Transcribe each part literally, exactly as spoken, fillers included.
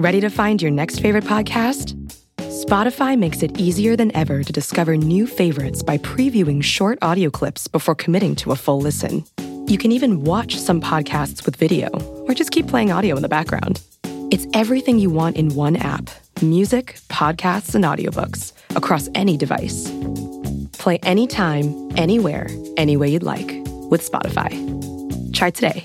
Ready to find your next favorite podcast? Spotify makes it easier than ever to discover new favorites by previewing short audio clips before committing to a full listen. You can even watch some podcasts with video, or just keep playing audio in the background. It's everything you want in one app: music, podcasts, and audiobooks across any device. Play anytime, anywhere, any way you'd like with Spotify. Try today.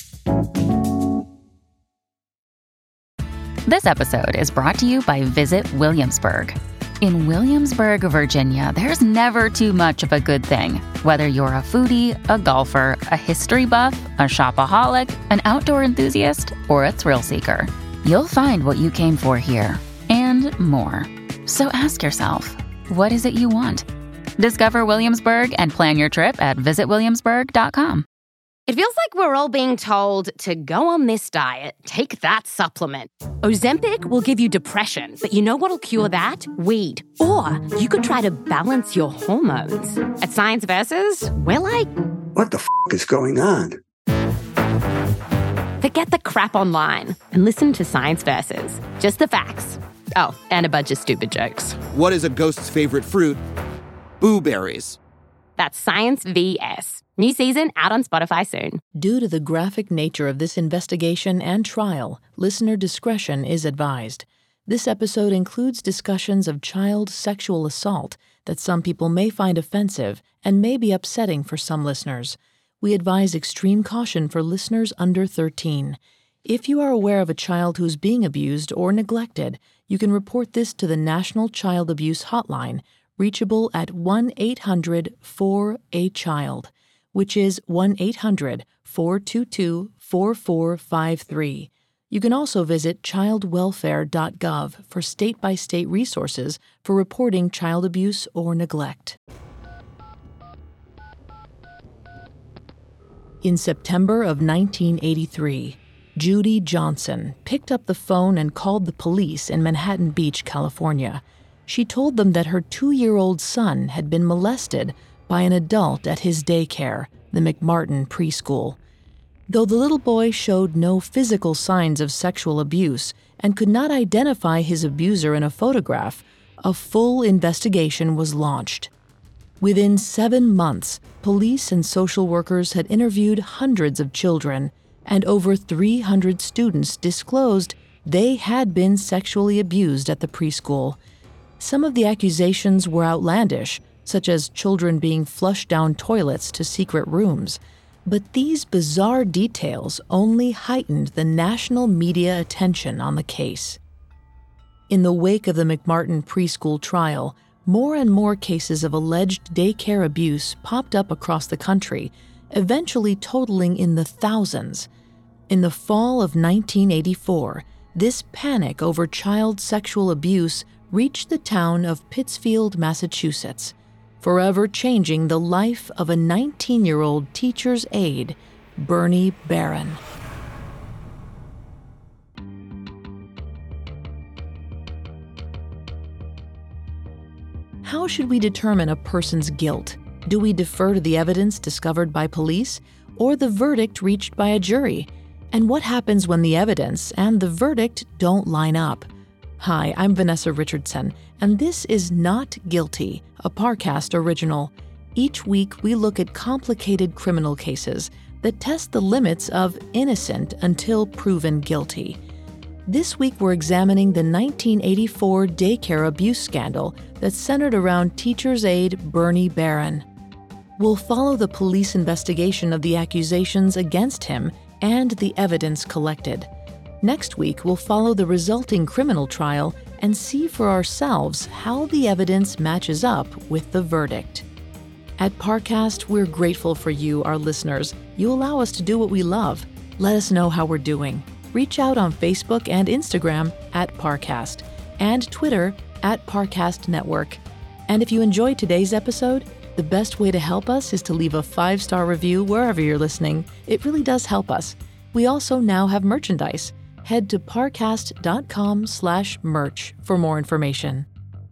This episode is brought to you by Visit Williamsburg. In Williamsburg, Virginia, there's never too much of a good thing. Whether you're a foodie, a golfer, a history buff, a shopaholic, an outdoor enthusiast, or a thrill seeker, you'll find what you came for here and more. So ask yourself, what is it you want? Discover Williamsburg and plan your trip at visit williamsburg dot com. It feels like we're all being told to go on this diet, take that supplement. Ozempic will give you depression, but you know what'll cure that? Weed. Or you could try to balance your hormones. At Science Versus, we're like, what the f*** is going on? Forget the crap online and listen to Science Versus. Just the facts. Oh, and a bunch of stupid jokes. What is a ghost's favorite fruit? Blueberries. That's Science V S. New season out on Spotify soon. Due to the graphic nature of this investigation and trial, listener discretion is advised. This episode includes discussions of child sexual assault that some people may find offensive and may be upsetting for some listeners. We advise extreme caution for listeners under thirteen. If you are aware of a child who's being abused or neglected, you can report this to the National Child Abuse Hotline, reachable at one eight hundred four A child, which is one eight hundred four two two four four five three. You can also visit child welfare dot gov for state-by-state resources for reporting child abuse or neglect. In September of nineteen eighty-three, Judy Johnson picked up the phone and called the police in Manhattan Beach, California. She told them that her two-year-old son had been molested by an adult at his daycare, the McMartin Preschool. Though the little boy showed no physical signs of sexual abuse and could not identify his abuser in a photograph, a full investigation was launched. Within seven months, police and social workers had interviewed hundreds of children, and over three hundred students disclosed they had been sexually abused at the preschool. Some of the accusations were outlandish, such as children being flushed down toilets to secret rooms. But these bizarre details only heightened the national media attention on the case. In the wake of the McMartin Preschool trial, more and more cases of alleged daycare abuse popped up across the country, eventually totaling in the thousands. In the fall of nineteen eighty-four, this panic over child sexual abuse reached the town of Pittsfield, Massachusetts, forever changing the life of a nineteen-year-old teacher's aide, Bernie Barron. How should we determine a person's guilt? Do we defer to the evidence discovered by police or the verdict reached by a jury? And what happens when the evidence and the verdict don't line up? Hi, I'm Vanessa Richardson, and this is Not Guilty, a Parcast original. Each week, we look at complicated criminal cases that test the limits of innocent until proven guilty. This week, we're examining the nineteen eighty-four daycare abuse scandal that centered around teacher's aide Bernie Barron. We'll follow the police investigation of the accusations against him and the evidence collected. Next week, we'll follow the resulting criminal trial and see for ourselves how the evidence matches up with the verdict. At Parcast, we're grateful for you, our listeners. You allow us to do what we love. Let us know how we're doing. Reach out on Facebook and Instagram at Parcast and Twitter at Parcast Network. And if you enjoyed today's episode, the best way to help us is to leave a five-star review wherever you're listening. It really does help us. We also now have merchandise. Head to parcast.com slash merch for more information.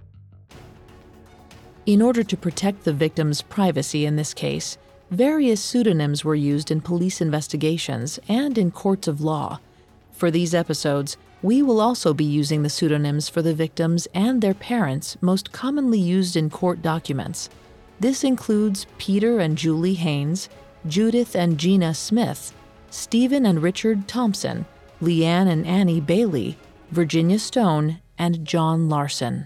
In order to protect the victim's privacy in this case, various pseudonyms were used in police investigations and in courts of law. For these episodes, We will also be using the pseudonyms for the victims and their parents most commonly used in court documents. This includes Peter and Julie Haynes, Judith and Gina Smith, Stephen and Richard Thompson, Leanne and Annie Bailey, Virginia Stone, and John Larson.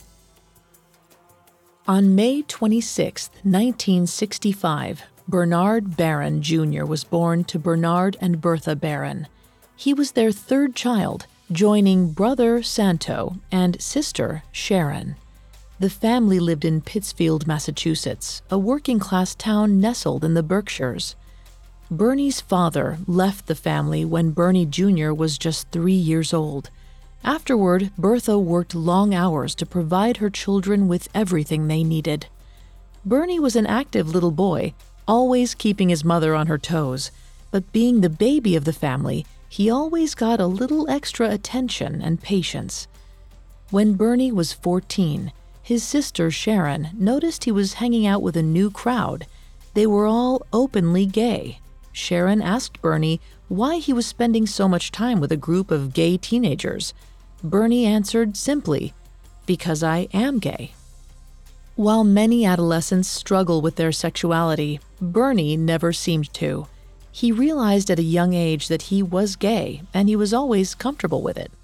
On May twenty-sixth, nineteen sixty-five, Bernard Barron Junior was born to Bernard and Bertha Barron. He was their third child, joining brother Santo and sister Sharon. The family lived in Pittsfield, Massachusetts, a working-class town nestled in the Berkshires. Bernie's father left the family when Bernie Junior was just three years old. Afterward, Bertha worked long hours to provide her children with everything they needed. Bernie was an active little boy, always keeping his mother on her toes, but being the baby of the family, he always got a little extra attention and patience. When Bernie was fourteen, his sister Sharon noticed he was hanging out with a new crowd. They were all openly gay. Sharon asked Bernie why he was spending so much time with a group of gay teenagers. Bernie answered simply, "Because I am gay." While many adolescents struggle with their sexuality, Bernie never seemed to. He realized at a young age that he was gay, and he was always comfortable with it.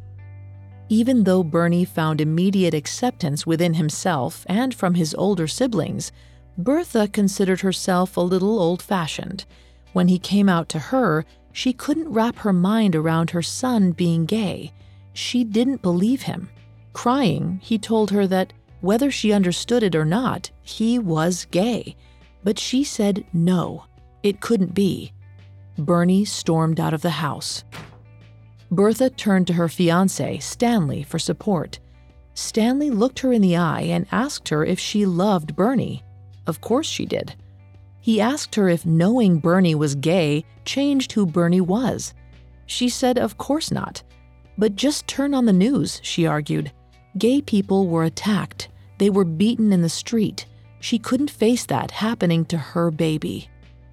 Even though Bernie found immediate acceptance within himself and from his older siblings, Bertha considered herself a little old-fashioned. When he came out to her, she couldn't wrap her mind around her son being gay. She didn't believe him. Crying, he told her that, whether she understood it or not, he was gay. But she said no. It couldn't be. Bernie stormed out of the house. Bertha turned to her fiancé, Stanley, for support. Stanley looked her in the eye and asked her if she loved Bernie. Of course she did. He asked her if knowing Bernie was gay changed who Bernie was. She said of course not. But just turn on the news, she argued. Gay people were attacked. They were beaten in the street. She couldn't face that happening to her baby.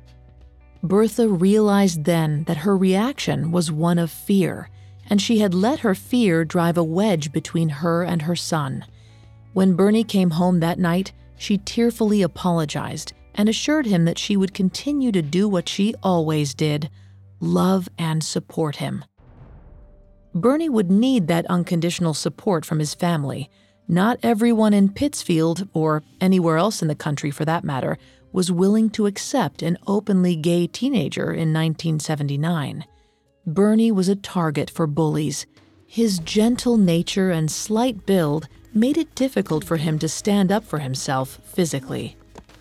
Bertha realized then that her reaction was one of fear, and she had let her fear drive a wedge between her and her son. When Bernie came home that night, she tearfully apologized and assured him that she would continue to do what she always did, love and support him. Bernie would need that unconditional support from his family. Not everyone in Pittsfield, or anywhere else in the country for that matter, was willing to accept an openly gay teenager in nineteen seventy-nine. Bernie was a target for bullies. His gentle nature and slight build made it difficult for him to stand up for himself physically.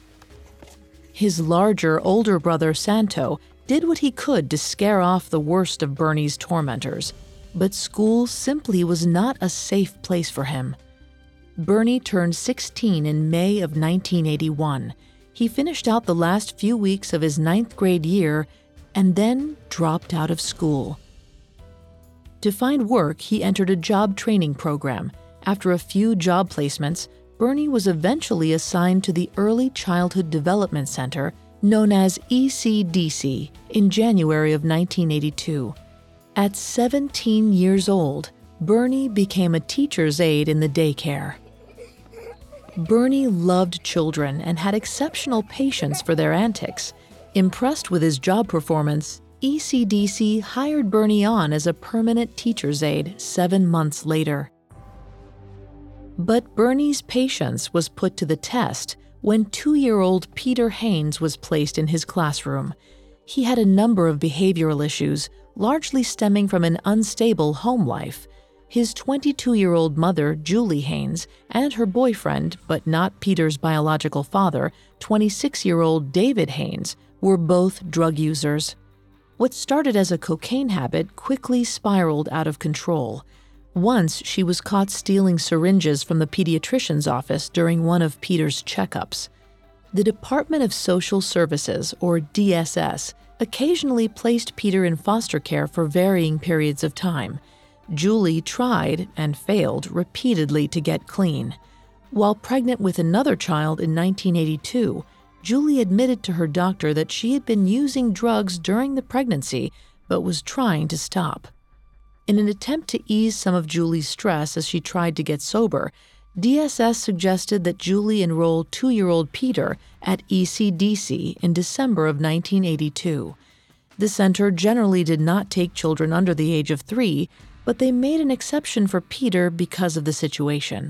His larger, older brother Santo did what he could to scare off the worst of Bernie's tormentors, but school simply was not a safe place for him. Bernie turned sixteen in May of nineteen eighty-one. He finished out the last few weeks of his ninth grade year and then dropped out of school. To find work, he entered a job training program. After a few job placements, Bernie was eventually assigned to the Early Childhood Development Center, known as E C D C, in January of nineteen eighty-two. At seventeen years old, Bernie became a teacher's aide in the daycare. Bernie loved children and had exceptional patience for their antics. Impressed with his job performance, E C D C hired Bernie on as a permanent teacher's aide seven months later. But Bernie's patience was put to the test when two-year-old Peter Haynes was placed in his classroom. He had a number of behavioral issues, largely stemming from an unstable home life. His twenty-two-year-old mother, Julie Haynes, and her boyfriend, but not Peter's biological father, twenty-six-year-old David Haynes, were both drug users. What started as a cocaine habit quickly spiraled out of control. Once, she was caught stealing syringes from the pediatrician's office during one of Peter's checkups. The Department of Social Services, or D S S, occasionally placed Peter in foster care for varying periods of time. Julie tried, and failed, repeatedly to get clean. While pregnant with another child in nineteen eighty-two, Julie admitted to her doctor that she had been using drugs during the pregnancy, but was trying to stop. In an attempt to ease some of Julie's stress as she tried to get sober, D S S suggested that Julie enroll two-year-old Peter at E C D C in December of nineteen eighty-two. The center generally did not take children under the age of three, but they made an exception for Peter because of the situation.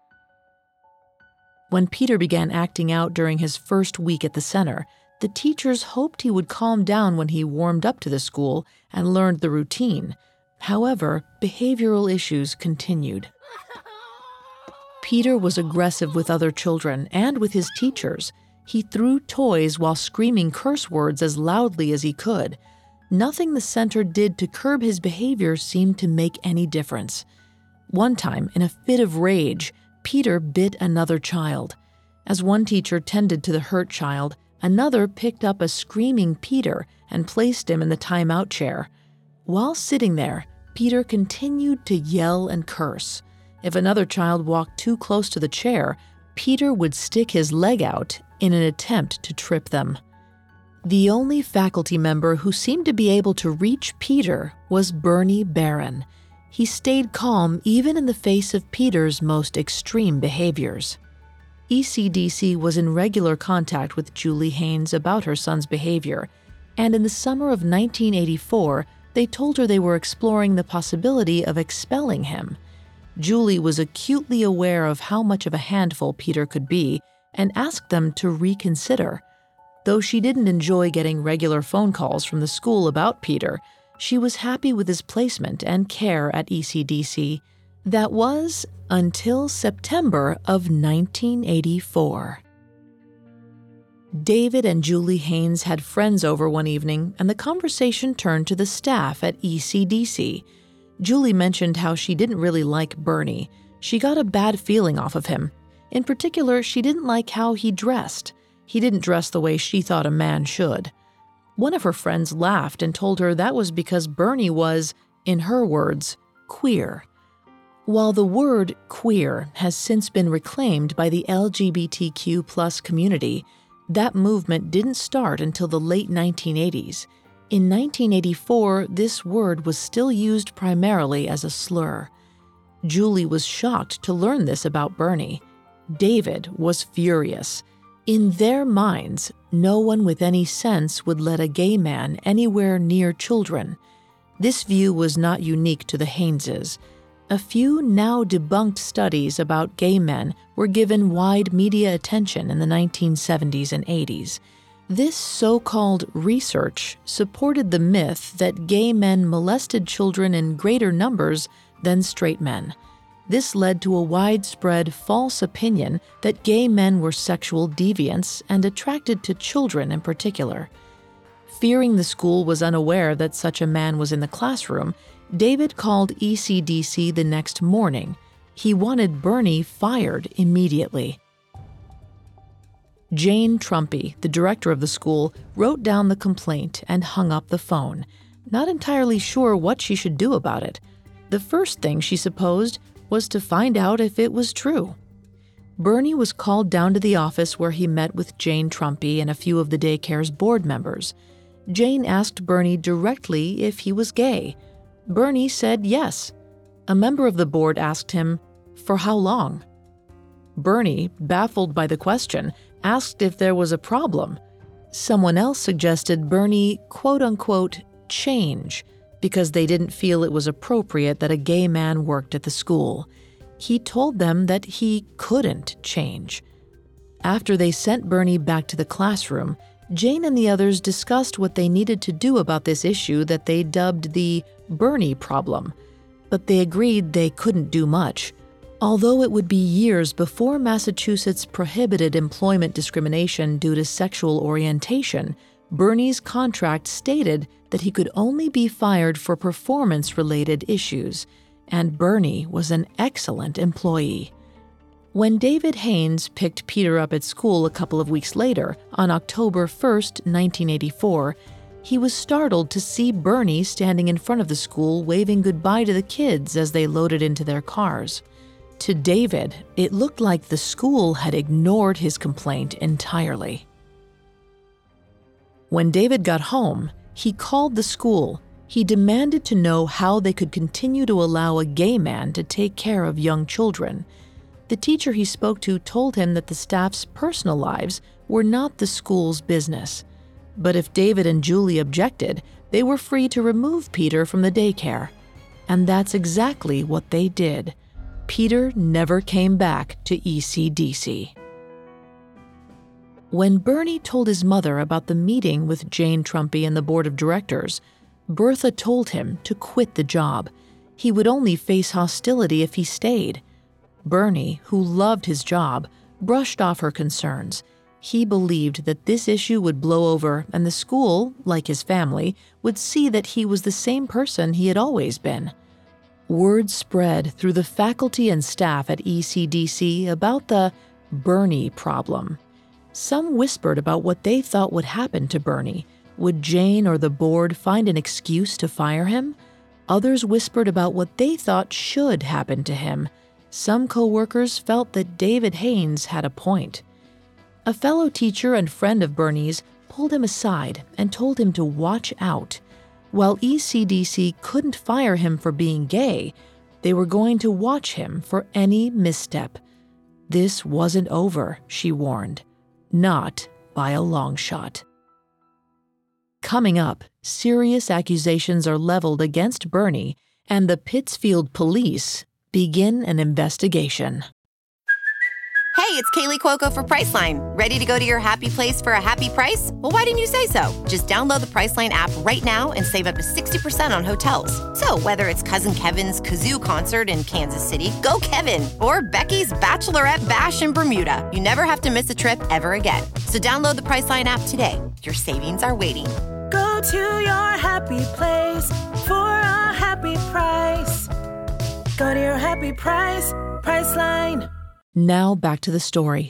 When Peter began acting out during his first week at the center, the teachers hoped he would calm down when he warmed up to the school and learned the routine. However, behavioral issues continued. Peter was aggressive with other children and with his teachers. He threw toys while screaming curse words as loudly as he could. Nothing the center did to curb his behavior seemed to make any difference. One time, in a fit of rage, Peter bit another child. As one teacher tended to the hurt child, another picked up a screaming Peter and placed him in the timeout chair. While sitting there, Peter continued to yell and curse. If another child walked too close to the chair, Peter would stick his leg out in an attempt to trip them. The only faculty member who seemed to be able to reach Peter was Bernie Barron. He stayed calm even in the face of Peter's most extreme behaviors. E C D C was in regular contact with Julie Haynes about her son's behavior, and in the summer of nineteen eighty-four, they told her they were exploring the possibility of expelling him. Julie was acutely aware of how much of a handful Peter could be and asked them to reconsider. Though she didn't enjoy getting regular phone calls from the school about Peter, she was happy with his placement and care at E C D C. That was until September of nineteen eighty-four. David and Julie Haynes had friends over one evening, and the conversation turned to the staff at E C D C. Julie mentioned how she didn't really like Bernie. She got a bad feeling off of him. In particular, she didn't like how he dressed. He didn't dress the way she thought a man should. One of her friends laughed and told her that was because Bernie was, in her words, queer. While the word queer has since been reclaimed by the L G B T Q plus community, that movement didn't start until the late nineteen eighties. In nineteen eighty-four, this word was still used primarily as a slur. Julie was shocked to learn this about Bernie. David was furious. In their minds, no one with any sense would let a gay man anywhere near children. This view was not unique to the Hayneses. A few now debunked studies about gay men were given wide media attention in the nineteen seventies and eighties. This so-called research supported the myth that gay men molested children in greater numbers than straight men. This led to a widespread false opinion that gay men were sexual deviants and attracted to children in particular. Fearing the school was unaware that such a man was in the classroom, David called E C D C the next morning. He wanted Bernie fired immediately. Jane Trumpy, the director of the school, wrote down the complaint and hung up the phone, not entirely sure what she should do about it. The first thing she supposed was to find out if it was true. Bernie was called down to the office where he met with Jane Trumpy and a few of the daycare's board members. Jane asked Bernie directly if he was gay. Bernie said yes. A member of the board asked him, "For how long?" Bernie, baffled by the question, asked if there was a problem. Someone else suggested Bernie, quote-unquote, change, because they didn't feel it was appropriate that a gay man worked at the school. He told them that he couldn't change. After they sent Bernie back to the classroom, Jane and the others discussed what they needed to do about this issue that they dubbed the Bernie problem, but they agreed they couldn't do much. Although it would be years before Massachusetts prohibited employment discrimination due to sexual orientation, Bernie's contract stated that he could only be fired for performance-related issues, and Bernie was an excellent employee. When David Haynes picked Peter up at school a couple of weeks later, on October first, nineteen eighty-four, he was startled to see Bernie standing in front of the school waving goodbye to the kids as they loaded into their cars. To David, it looked like the school had ignored his complaint entirely. When David got home, he called the school. He demanded to know how they could continue to allow a gay man to take care of young children. The teacher he spoke to told him that the staff's personal lives were not the school's business. But if David and Julie objected, they were free to remove Peter from the daycare. And that's exactly what they did. Peter never came back to E C D C. When Bernie told his mother about the meeting with Jane Trumpy and the board of directors, Bertha told him to quit the job. He would only face hostility if he stayed. Bernie, who loved his job, brushed off her concerns. He believed that this issue would blow over and the school, like his family, would see that he was the same person he had always been. Word spread through the faculty and staff at E C D C about the Bernie problem. Some whispered about what they thought would happen to Bernie. Would Jane or the board find an excuse to fire him? Others whispered about what they thought should happen to him. Some co-workers felt that David Haynes had a point. A fellow teacher and friend of Bernie's pulled him aside and told him to watch out. While E C D C couldn't fire him for being gay, they were going to watch him for any misstep. This wasn't over, she warned. Not by a long shot. Coming up, serious accusations are leveled against Bernie, and the Pittsfield police begin an investigation. Hey, it's Kaylee Cuoco for Priceline. Ready to go to your happy place for a happy price? Well, why didn't you say so? Just download the Priceline app right now and save up to sixty percent on hotels. So whether it's Cousin Kevin's Kazoo Concert in Kansas City, go Kevin, or Becky's Bachelorette Bash in Bermuda, you never have to miss a trip ever again. So download the Priceline app today. Your savings are waiting. Go to your happy place for a happy price. Go to your happy price, Priceline. Now back to the story.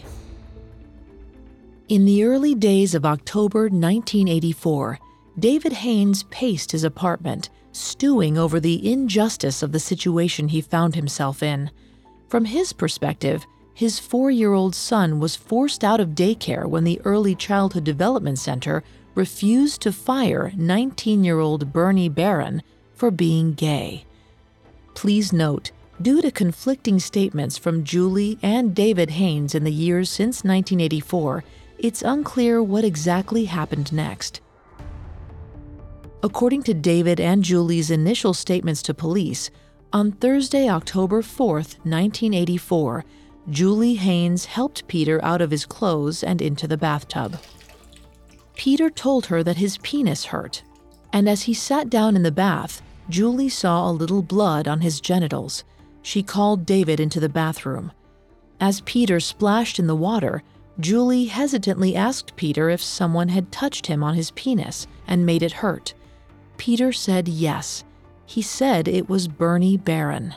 In the early days of October nineteen eighty-four, David Haynes paced his apartment, stewing over the injustice of the situation he found himself in. From his perspective, his four-year-old son was forced out of daycare when the Early Childhood Development Center refused to fire nineteen-year-old Bernie Barron for being gay. Please note, due to conflicting statements from Julie and David Haynes in the years since nineteen eighty-four, it's unclear what exactly happened next. According to David and Julie's initial statements to police, on Thursday, October fourth, nineteen eighty-four, Julie Haynes helped Peter out of his clothes and into the bathtub. Peter told her that his penis hurt, and as he sat down in the bath, Julie saw a little blood on his genitals. She called David into the bathroom. As Peter splashed in the water, Julie hesitantly asked Peter if someone had touched him on his penis and made it hurt. Peter said yes. He said it was Bernie Barron.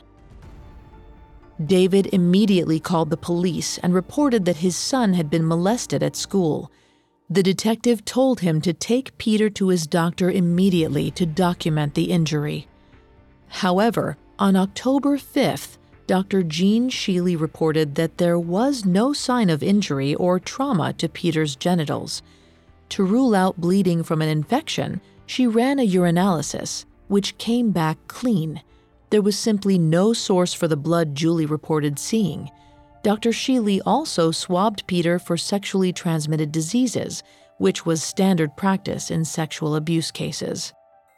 David immediately called the police and reported that his son had been molested at school. The detective told him to take Peter to his doctor immediately to document the injury. However, on October fifth, Doctor Jean Sheely reported that there was no sign of injury or trauma to Peter's genitals. To rule out bleeding from an infection, she ran a urinalysis, which came back clean. There was simply no source for the blood Julie reported seeing. Doctor Sheely also swabbed Peter for sexually transmitted diseases, which was standard practice in sexual abuse cases.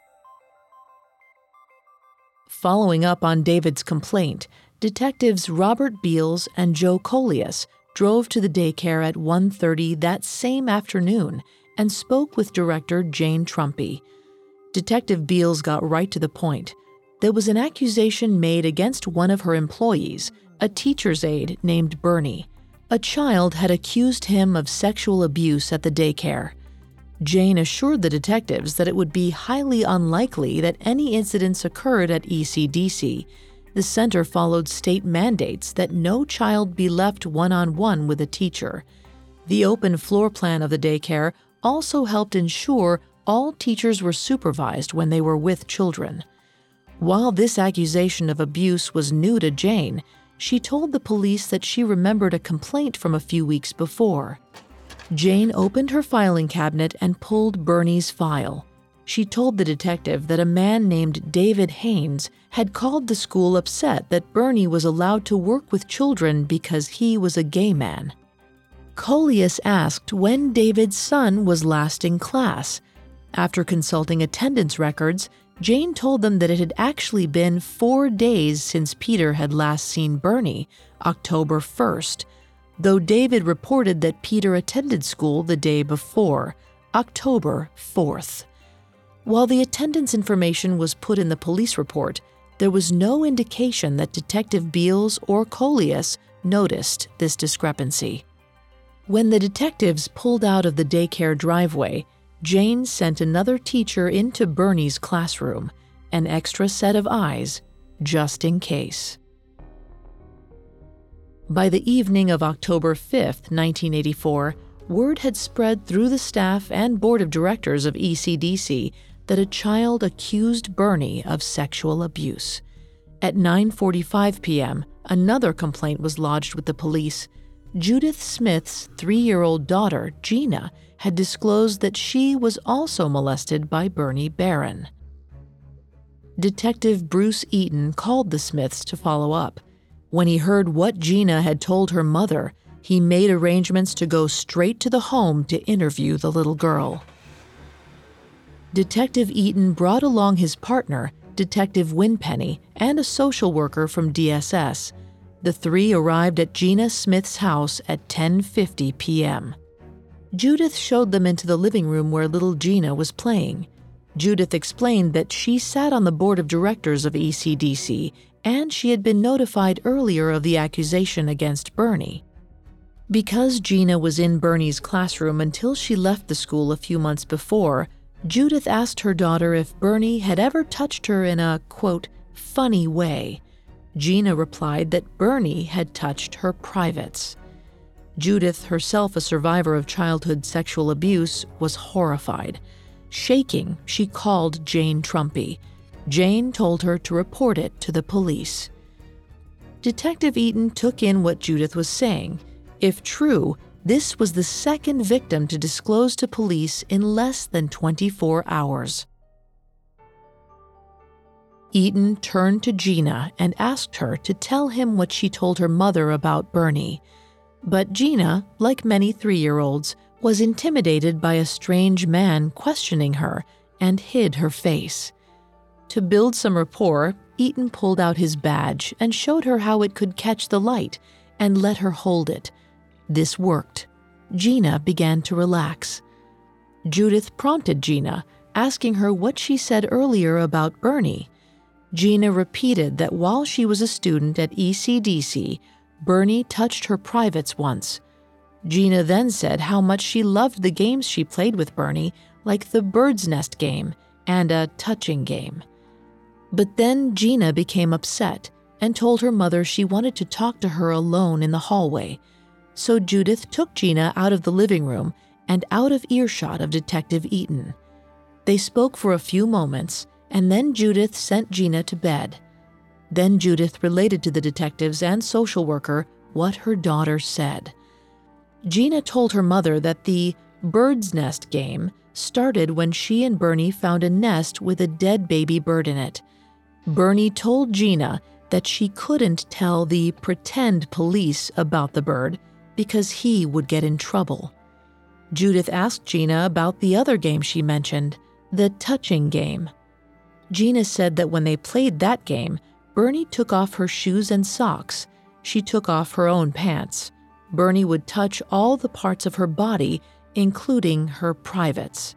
Following up on David's complaint, detectives Robert Beals and Joe Coleus drove to the daycare at one thirty that same afternoon and spoke with director Jane Trumpy. Detective Beals got right to the point. There was an accusation made against one of her employees, a teacher's aide named Bernie. A child had accused him of sexual abuse at the daycare. Jane assured the detectives that it would be highly unlikely that any incidents occurred at E C D C. The center followed state mandates that no child be left one-on-one with a teacher. The open floor plan of the daycare also helped ensure all teachers were supervised when they were with children. While this accusation of abuse was new to Jane, she told the police that she remembered a complaint from a few weeks before. Jane opened her filing cabinet and pulled Bernie's file. She told the detective that a man named David Haynes had called the school upset that Bernie was allowed to work with children because he was a gay man. Coleus asked when David's son was last in class. After consulting attendance records, Jane told them that it had actually been four days since Peter had last seen Bernie, October first, though David reported that Peter attended school the day before, October fourth. While the attendance information was put in the police report, there was no indication that Detective Beals or Coleus noticed this discrepancy. When the detectives pulled out of the daycare driveway, Jane sent another teacher into Bernie's classroom, an extra set of eyes, just in case. By the evening of October fifth, nineteen eighty-four, word had spread through the staff and board of directors of E C D C that a child accused Bernie of sexual abuse. At nine forty-five p.m., another complaint was lodged with the police. Judith Smith's three-year-old daughter, Gina, had disclosed that she was also molested by Bernie Barron. Detective Bruce Eaton called the Smiths to follow up. When he heard what Gina had told her mother, he made arrangements to go straight to the home to interview the little girl. Detective Eaton brought along his partner, Detective Winpenny, and a social worker from D S S. The three arrived at Gina Smith's house at ten fifty p.m. Judith showed them into the living room where little Gina was playing. Judith explained that she sat on the board of directors of E C D C, and she had been notified earlier of the accusation against Bernie. Because Gina was in Bernie's classroom until she left the school a few months before, Judith asked her daughter if Bernie had ever touched her in a, quote, funny way. Gina replied that Bernie had touched her privates. Judith, herself a survivor of childhood sexual abuse, was horrified. Shaking, she called Jane Trumpy. Jane told her to report it to the police. Detective Eaton took in what Judith was saying. If true, this was the second victim to disclose to police in less than twenty-four hours. Eaton turned to Gina and asked her to tell him what she told her mother about Bernie. But Gina, like many three-year-olds, was intimidated by a strange man questioning her and hid her face. To build some rapport, Eaton pulled out his badge and showed her how it could catch the light and let her hold it. This worked. Gina began to relax. Judith prompted Gina, asking her what she said earlier about Bernie. Gina repeated that while she was a student at E C D C, Bernie touched her privates once. Gina then said how much she loved the games she played with Bernie, like the bird's nest game and a touching game. But then Gina became upset and told her mother she wanted to talk to her alone in the hallway. So Judith took Gina out of the living room and out of earshot of Detective Eaton. They spoke for a few moments, and then Judith sent Gina to bed. Then Judith related to the detectives and social worker what her daughter said. Gina told her mother that the bird's nest game started when she and Bernie found a nest with a dead baby bird in it. Bernie told Gina that she couldn't tell the pretend police about the bird because he would get in trouble. Judith asked Gina about the other game she mentioned, the touching game. Gina said that when they played that game, Bernie took off her shoes and socks. She took off her own pants. Bernie would touch all the parts of her body, including her privates.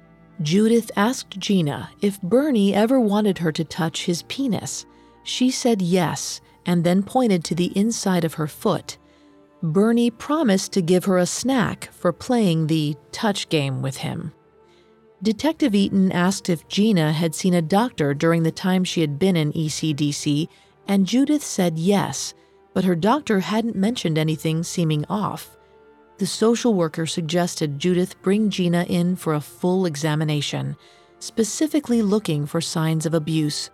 Judith asked Gina if Bernie ever wanted her to touch his penis. She said yes, and then pointed to the inside of her foot. Bernie promised to give her a snack for playing the touch game with him. Detective Eaton asked if Gina had seen a doctor during the time she had been in E C D C, and Judith said yes, but her doctor hadn't mentioned anything seeming off. The social worker suggested Judith bring Gina in for a full examination, specifically looking for signs of abuse.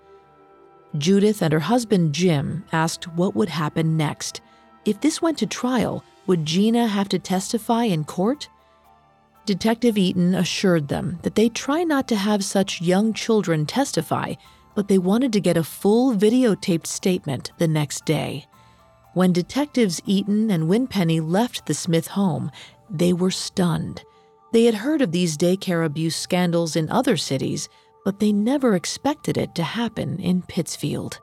Judith and her husband Jim asked what would happen next. If this went to trial, would Gina have to testify in court? Detective Eaton assured them that they try not to have such young children testify, but they wanted to get a full videotaped statement the next day. When detectives Eaton and Winpenny left the Smith home, they were stunned. They had heard of these daycare abuse scandals in other cities, but they never expected it to happen in Pittsfield.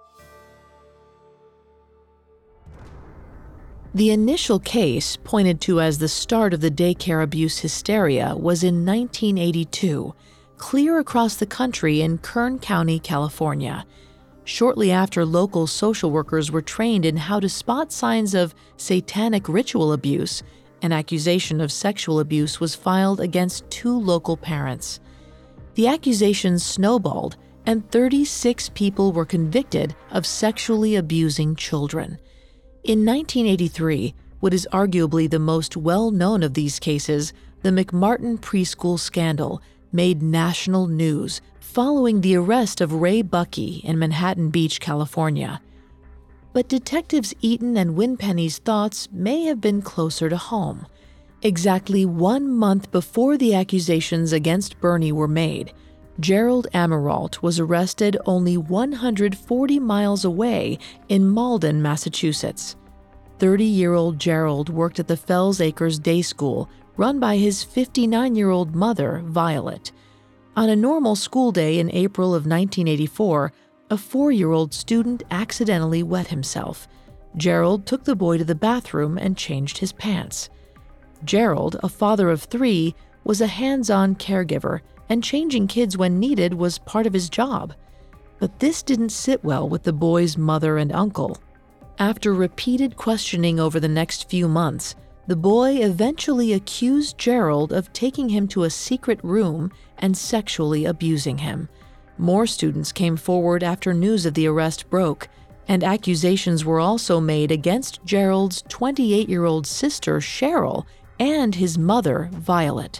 The initial case, pointed to as the start of the daycare abuse hysteria, was in nineteen eighty-two, clear across the country in Kern County, California. Shortly after, local social workers were trained in how to spot signs of satanic ritual abuse. An accusation of sexual abuse was filed against two local parents. The accusations snowballed, and thirty-six people were convicted of sexually abusing children. In nineteen eighty-three, what is arguably the most well-known of these cases, the McMartin preschool scandal, made national news following the arrest of Ray Buckey in Manhattan Beach, California. But detectives Eaton and Winpenny's thoughts may have been closer to home. Exactly one month before the accusations against Bernie were made, Gerald Amirault was arrested only one hundred forty miles away in Malden, Massachusetts. thirty-year-old Gerald worked at the Fells Acres Day School, run by his fifty-nine-year-old mother, Violet. On a normal school day in April of nineteen eighty-four, a four-year-old student accidentally wet himself. Gerald took the boy to the bathroom and changed his pants. Gerald, a father of three, was a hands-on caregiver, and changing kids when needed was part of his job. But this didn't sit well with the boy's mother and uncle. After repeated questioning over the next few months, the boy eventually accused Gerald of taking him to a secret room and sexually abusing him. More students came forward after news of the arrest broke, and accusations were also made against Gerald's twenty-eight-year-old sister, Cheryl, and his mother, Violet.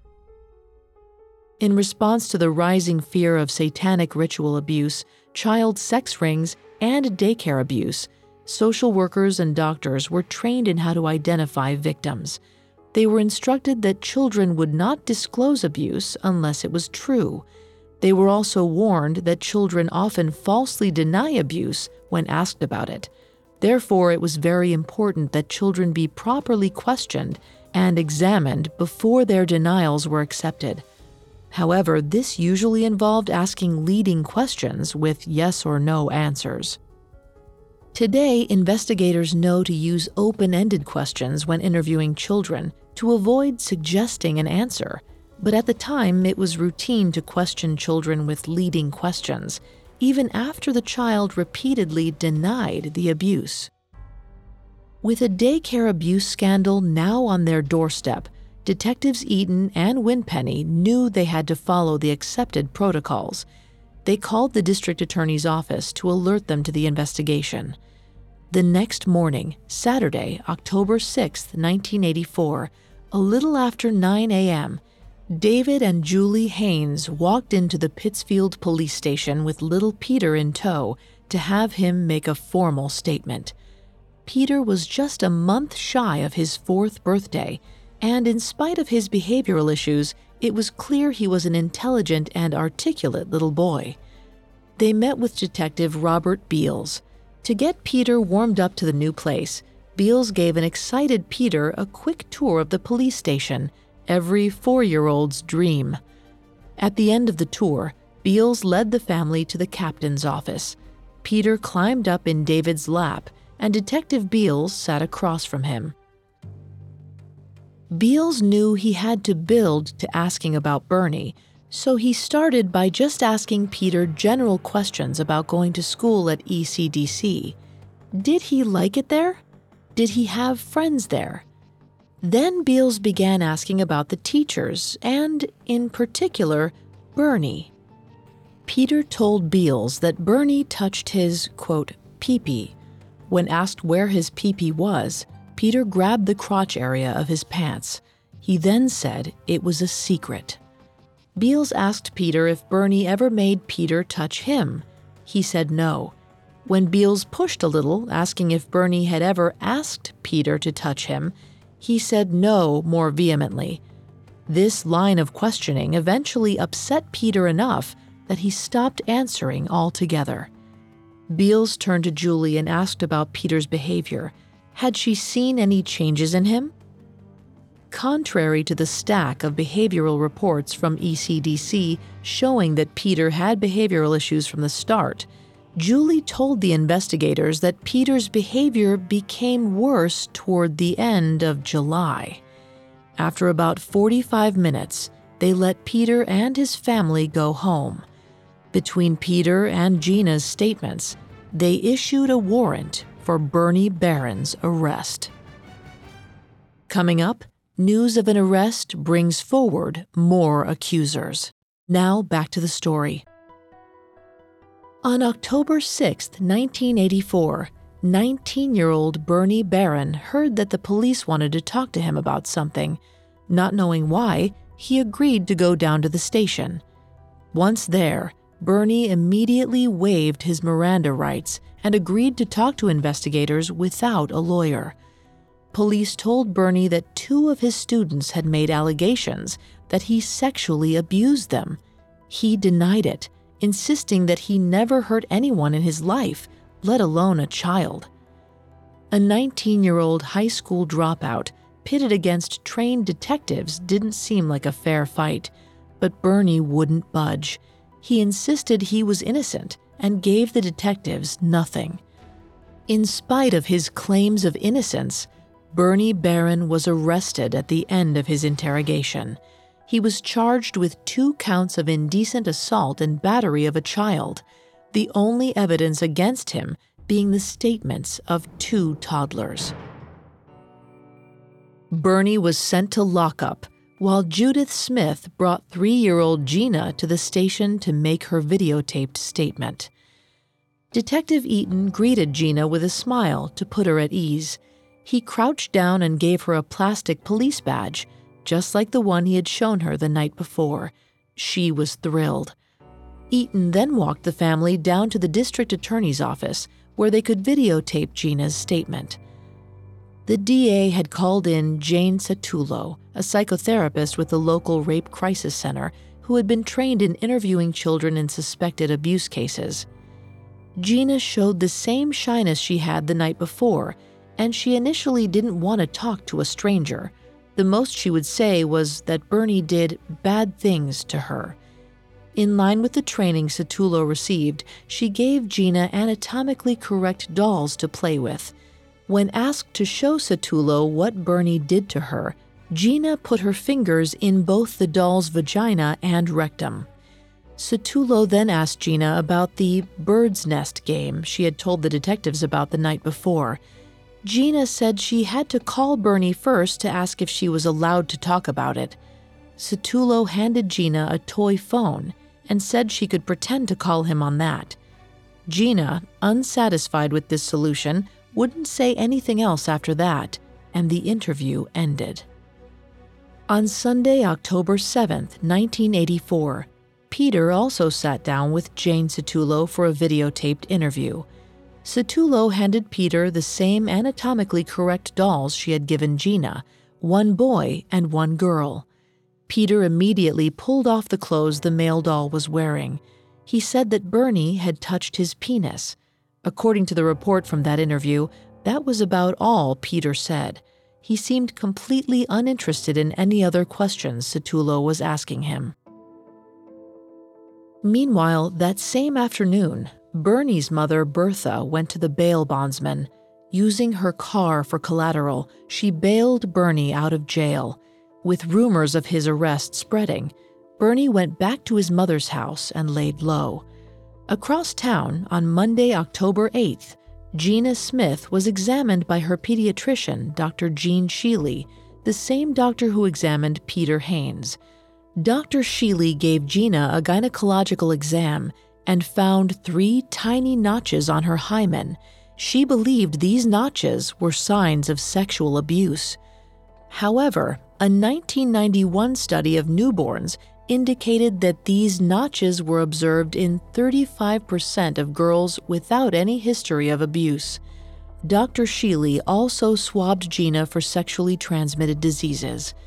In response to the rising fear of satanic ritual abuse, child sex rings, and daycare abuse, social workers and doctors were trained in how to identify victims. They were instructed that children would not disclose abuse unless it was true. They were also warned that children often falsely deny abuse when asked about it. Therefore, it was very important that children be properly questioned and examined before their denials were accepted. However, this usually involved asking leading questions with yes or no answers. Today, investigators know to use open-ended questions when interviewing children to avoid suggesting an answer. But at the time, it was routine to question children with leading questions, even after the child repeatedly denied the abuse. With a daycare abuse scandal now on their doorstep, detectives Eaton and Winpenny knew they had to follow the accepted protocols. They called the district attorney's office to alert them to the investigation. The next morning, Saturday, October sixth, nineteen eighty-four, a little after nine a.m., David and Julie Haynes walked into the Pittsfield police station with little Peter in tow to have him make a formal statement. Peter was just a month shy of his fourth birthday, and in spite of his behavioral issues, it was clear he was an intelligent and articulate little boy. They met with Detective Robert Beals. To get Peter warmed up to the new place, Beals gave an excited Peter a quick tour of the police station, every four-year-old's dream. At the end of the tour, Beals led the family to the captain's office. Peter climbed up in David's lap, and Detective Beals sat across from him. Beals knew he had to build to asking about Bernie, so he started by just asking Peter general questions about going to school at E C D C. Did he like it there? Did he have friends there? Then Beals began asking about the teachers and, in particular, Bernie. Peter told Beals that Bernie touched his, quote, pee-pee. When asked where his pee-pee was, Peter grabbed the crotch area of his pants. He then said it was a secret. Beals asked Peter if Bernie ever made Peter touch him. He said no. When Beals pushed a little, asking if Bernie had ever asked Peter to touch him, he said no more vehemently. This line of questioning eventually upset Peter enough that he stopped answering altogether. Beals turned to Julie and asked about Peter's behavior. Had she seen any changes in him? Contrary to the stack of behavioral reports from E C D C showing that Peter had behavioral issues from the start, Julie told the investigators that Peter's behavior became worse toward the end of July. After about forty-five minutes, they let Peter and his family go home. Between Peter and Gina's statements, they issued a warrant for Bernie Barron's arrest. Coming up, news of an arrest brings forward more accusers. Now back to the story. On October sixth, nineteen eighty-four, nineteen-year-old Bernie Barron heard that the police wanted to talk to him about something. Not knowing why, he agreed to go down to the station. Once there, Bernie immediately waived his Miranda rights and agreed to talk to investigators without a lawyer. Police told Bernie that two of his students had made allegations that he sexually abused them. He denied it, insisting that he never hurt anyone in his life, let alone a child. A nineteen-year-old high school dropout pitted against trained detectives didn't seem like a fair fight, but Bernie wouldn't budge. He insisted he was innocent and gave the detectives nothing. In spite of his claims of innocence, Bernie Barron was arrested at the end of his interrogation. He was charged with two counts of indecent assault and battery of a child, the only evidence against him being the statements of two toddlers. Bernie was sent to lockup, while Judith Smith brought three-year-old Gina to the station to make her videotaped statement. Detective Eaton greeted Gina with a smile to put her at ease. He crouched down and gave her a plastic police badge, just like the one he had shown her the night before. She was thrilled. Eaton then walked the family down to the district attorney's office, where they could videotape Gina's statement. The D A had called in Jane Satullo, a psychotherapist with the local rape crisis center, who had been trained in interviewing children in suspected abuse cases. Gina showed the same shyness she had the night before, and she initially didn't want to talk to a stranger. The most she would say was that Bernie did bad things to her. In line with the training Satullo received, she gave Gina anatomically correct dolls to play with. When asked to show Satullo what Bernie did to her, Gina put her fingers in both the doll's vagina and rectum. Satullo then asked Gina about the bird's nest game she had told the detectives about the night before. Gina said she had to call Bernie first to ask if she was allowed to talk about it. Satullo handed Gina a toy phone and said she could pretend to call him on that. Gina, unsatisfied with this solution, wouldn't say anything else after that, and the interview ended. On Sunday, October seventh, nineteen eighty-four, Peter also sat down with Jane Satullo for a videotaped interview. Satullo handed Peter the same anatomically correct dolls she had given Gina, one boy and one girl. Peter immediately pulled off the clothes the male doll was wearing. He said that Bernie had touched his penis. According to the report from that interview, that was about all Peter said. He seemed completely uninterested in any other questions Satullo was asking him. Meanwhile, that same afternoon, Bernie's mother, Bertha, went to the bail bondsman. Using her car for collateral, she bailed Bernie out of jail. With rumors of his arrest spreading, Bernie went back to his mother's house and laid low. Across town, on Monday, October eighth, Gina Smith was examined by her pediatrician, Doctor Jean Sheely, the same doctor who examined Peter Haynes. Doctor Sheely gave Gina a gynecological exam and found three tiny notches on her hymen. She believed these notches were signs of sexual abuse. However, a nineteen ninety-one study of newborns indicated that these notches were observed in thirty-five percent of girls without any history of abuse. Doctor Sheely also swabbed Gina for sexually transmitted diseases.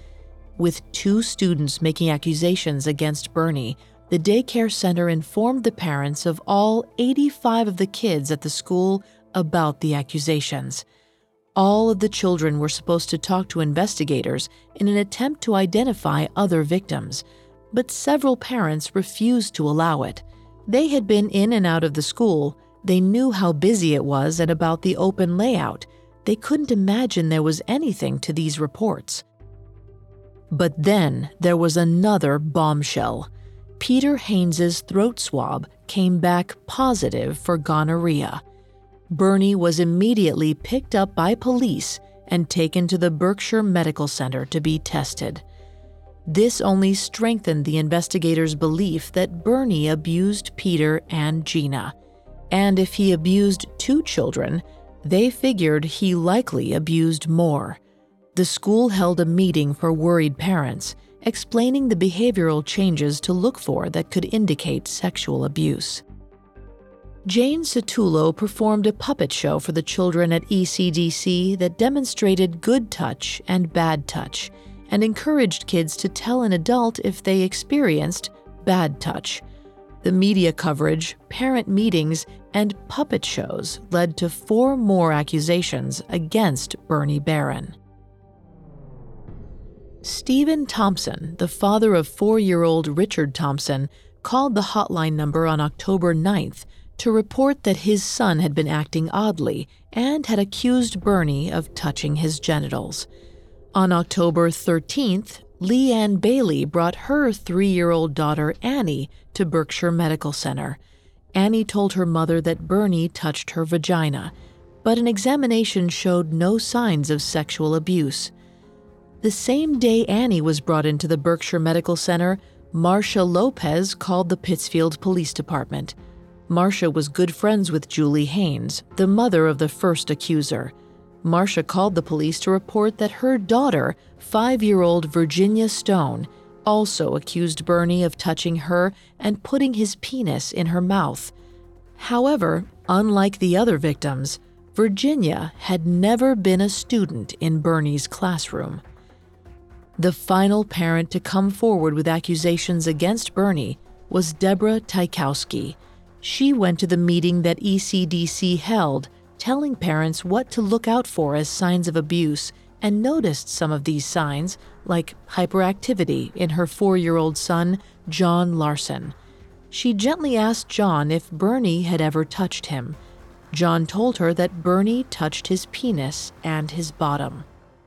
With two students making accusations against Bernie, the daycare center informed the parents of all eighty-five of the kids at the school about the accusations. All of the children were supposed to talk to investigators in an attempt to identify other victims, but several parents refused to allow it. They had been in and out of the school. They knew how busy it was and about the open layout. They couldn't imagine there was anything to these reports. But then there was another bombshell. Peter Haynes's throat swab came back positive for gonorrhea. Bernie was immediately picked up by police and taken to the Berkshire Medical Center to be tested. This only strengthened the investigators' belief that Bernie abused Peter and Gina. And if he abused two children, they figured he likely abused more. The school held a meeting for worried parents, explaining the behavioral changes to look for that could indicate sexual abuse. Jane Satullo performed a puppet show for the children at E C D C that demonstrated good touch and bad touch, and encouraged kids to tell an adult if they experienced bad touch. The media coverage, parent meetings, and puppet shows led to four more accusations against Bernie Barron. Stephen Thompson, the father of four-year-old Richard Thompson, called the hotline number on October ninth to report that his son had been acting oddly and had accused Bernie of touching his genitals. On October thirteenth, Leanne Bailey brought her three-year-old daughter Annie to Berkshire Medical Center. Annie told her mother that Bernie touched her vagina, but an examination showed no signs of sexual abuse. The same day Annie was brought into the Berkshire Medical Center, Marcia Lopez called the Pittsfield Police Department. Marcia was good friends with Julie Haynes, the mother of the first accuser. Marcia called the police to report that her daughter, five-year-old Virginia Stone, also accused Bernie of touching her and putting his penis in her mouth. However, unlike the other victims, Virginia had never been a student in Bernie's classroom. The final parent to come forward with accusations against Bernie was Deborah Tykowski. She went to the meeting that E C D C held, telling parents what to look out for as signs of abuse, and noticed some of these signs, like hyperactivity in her four-year-old son, John Larson. She gently asked John if Bernie had ever touched him. John told her that Bernie touched his penis and his bottom.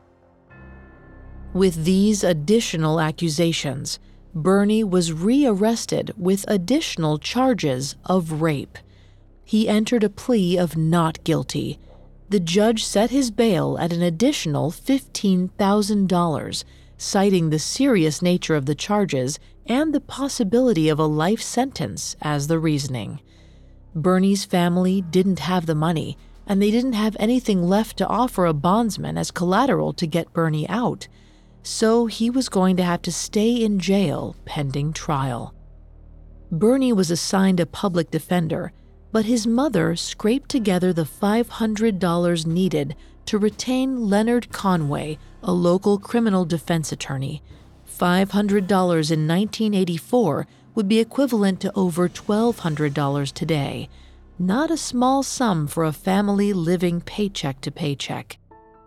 With these additional accusations, Bernie was rearrested with additional charges of rape. He entered a plea of not guilty. The judge set his bail at an additional fifteen thousand dollars, citing the serious nature of the charges and the possibility of a life sentence as the reasoning. Bernie's family didn't have the money, and they didn't have anything left to offer a bondsman as collateral to get Bernie out. So he was going to have to stay in jail pending trial. Bernie was assigned a public defender, but his mother scraped together the five hundred dollars needed to retain Leonard Conway, a local criminal defense attorney. five hundred dollars in nineteen eighty-four would be equivalent to over twelve hundred dollars today. Not a small sum for a family living paycheck to paycheck.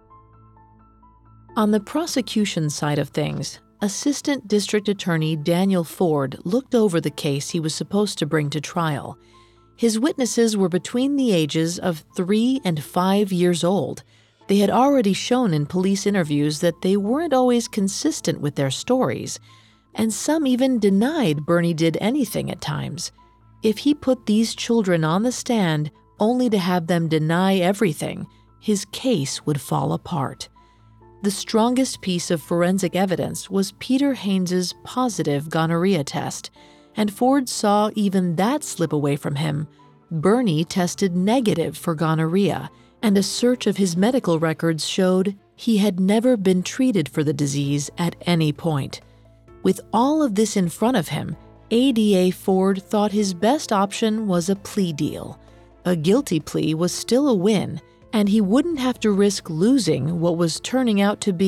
On the prosecution side of things, Assistant District Attorney Daniel Ford looked over the case he was supposed to bring to trial. His witnesses were between the ages of three and five years old. They had already shown in police interviews that they weren't always consistent with their stories, and some even denied Bernie did anything at times. If he put these children on the stand only to have them deny everything, his case would fall apart. The strongest piece of forensic evidence was Peter Haynes's positive gonorrhea test, and Ford saw even that slip away from him. Bernie tested negative for gonorrhea, and a search of his medical records showed he had never been treated for the disease at any point. With all of this in front of him, A D A Ford thought his best option was a plea deal. A guilty plea was still a win, and he wouldn't have to risk losing what was turning out to be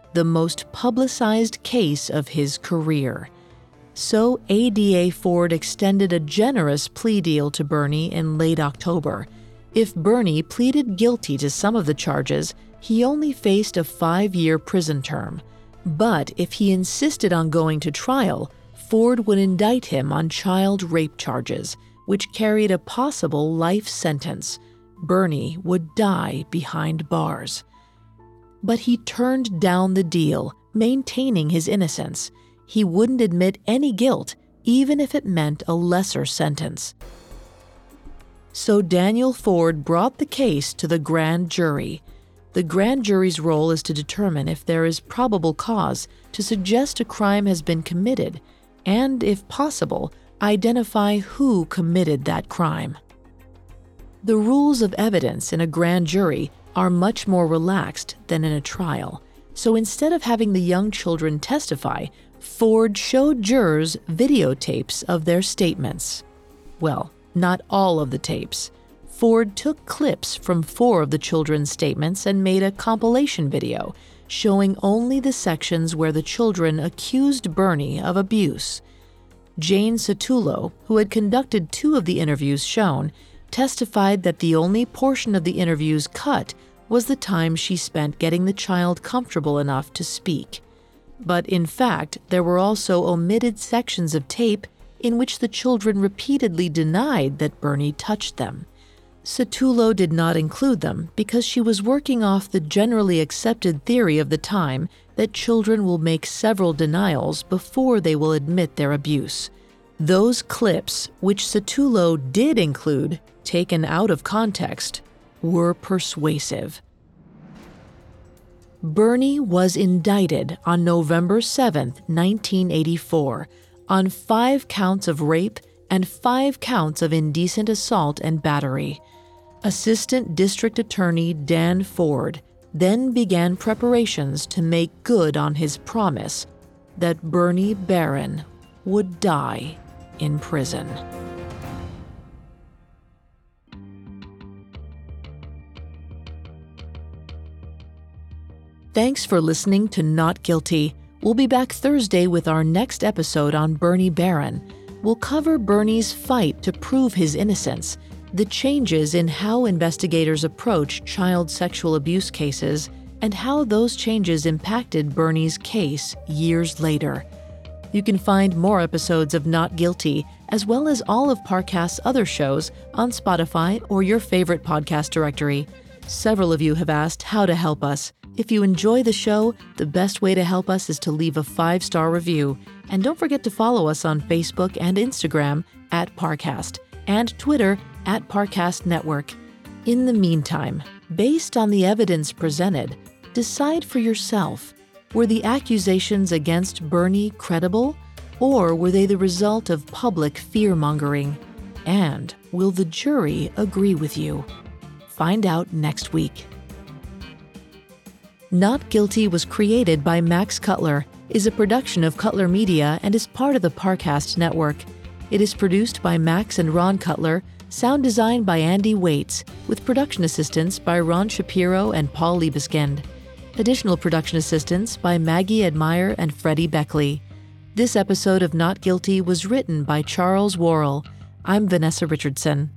the most publicized case of his career. So A D A Ford extended a generous plea deal to Bernie in late October. If Bernie pleaded guilty to some of the charges, he only faced a five-year prison term. But if he insisted on going to trial, Ford would indict him on child rape charges, which carried a possible life sentence. Bernie would die behind bars. But he turned down the deal, maintaining his innocence. He wouldn't admit any guilt, even if it meant a lesser sentence. So Daniel Ford brought the case to the grand jury. The grand jury's role is to determine if there is probable cause to suggest a crime has been committed, and, if possible, identify who committed that crime. The rules of evidence in a grand jury are much more relaxed than in a trial, so instead of having the young children testify, Ford showed jurors videotapes of their statements. Well, not all of the tapes. Ford took clips from four of the children's statements and made a compilation video showing only the sections where the children accused Bernie of abuse. Jane Satullo, who had conducted two of the interviews shown, testified that the only portion of the interviews cut was the time she spent getting the child comfortable enough to speak. But in fact, there were also omitted sections of tape in which the children repeatedly denied that Bernie touched them. Satullo did not include them because she was working off the generally accepted theory of the time that children will make several denials before they will admit their abuse. Those clips, which Satullo did include, taken out of context, were persuasive. Bernie was indicted on November seventh, nineteen eighty-four, on five counts of rape and five counts of indecent assault and battery. Assistant District Attorney Dan Ford then began preparations to make good on his promise that Bernie Barron would die in prison. Thanks for listening to Not Guilty. We'll be back Thursday with our next episode on Bernie Barron. We'll cover Bernie's fight to prove his innocence, the changes in how investigators approach child sexual abuse cases, and how those changes impacted Bernie's case years later. You can find more episodes of Not Guilty, as well as all of Parcast's other shows, on Spotify or your favorite podcast directory. Several of you have asked how to help us. If you enjoy the show, the best way to help us is to leave a five-star review. And don't forget to follow us on Facebook and Instagram at Parcast, and Twitter at Parcast Network. In the meantime, based on the evidence presented, decide for yourself, were the accusations against Bernie credible, or were they the result of public fear-mongering? And will the jury agree with you? Find out next week. Not Guilty was created by Max Cutler, is a production of Cutler Media, and is part of the Parcast Network. It is produced by Max and Ron Cutler, sound design by Andy Waits, with production assistance by Ron Shapiro and Paul Liebeskind. Additional production assistance by Maggie Admire and Freddie Beckley. This episode of Not Guilty was written by Charles Worrell. I'm Vanessa Richardson.